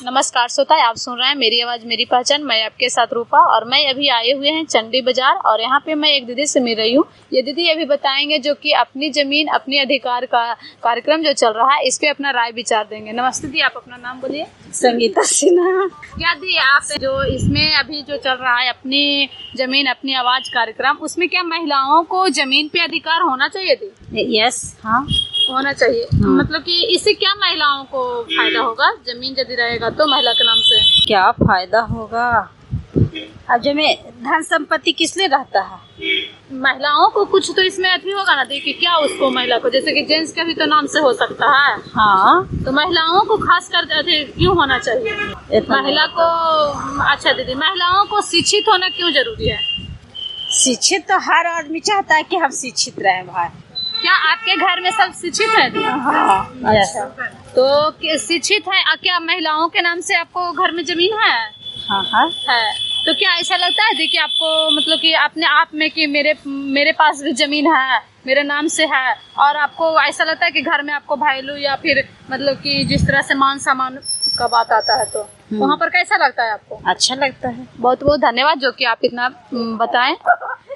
नमस्कार श्रोता, आप सुन रहे हैं मेरी आवाज मेरी पहचान। मैं आपके साथ रूपा और मैं अभी आए हुए हैं चंडी बाजार और यहाँ पे मैं एक दीदी से मिल रही हूँ। ये दीदी अभी बताएंगे जो कि अपनी जमीन अपने अधिकार का कार्यक्रम जो चल रहा है इस पे अपना राय विचार देंगे। नमस्ते दी, आप अपना नाम बोलिए। संगीता सिन्हा। क्या दी, आप जो इसमें अभी जो चल रहा है अपनी जमीन अपनी आवाज कार्यक्रम, उसमें क्या महिलाओं को जमीन पे अधिकार होना चाहिए दी? यस, हाँ होना चाहिए। मतलब कि इससे क्या महिलाओं को फायदा होगा? जमीन यदि रहेगा तो महिला के नाम से क्या फायदा होगा? अब जमीन धन संपत्ति किस लिए रहता है? महिलाओं को कुछ तो इसमें अथी होगा ना, देखिए क्या उसको महिला को, जैसे कि जेंट्स का भी तो नाम से हो सकता है। हाँ, तो महिलाओं को खास कर अथी क्यों होना चाहिए? महिला को अच्छा दीदी, महिलाओं को शिक्षित होना क्यों जरूरी है? शिक्षित तो हर आदमी चाहता है कि हम शिक्षित रहें भाई। क्या आपके घर में सब शिक्षित है? हाँ, अच्छा, तो शिक्षित है। क्या महिलाओं के नाम से आपको घर में जमीन है? हाँ हाँ है। तो क्या ऐसा लगता है कि आपको मतलब कि अपने आप में कि मेरे पास भी जमीन है, मेरे नाम से है, और आपको ऐसा लगता है कि घर में आपको वैल्यू या फिर मतलब कि जिस तरह से मान सम्मान का बात आता है तो वहाँ पर कैसा लगता है आपको? अच्छा लगता है। बहुत बहुत धन्यवाद जो कि आप इतना बताएं।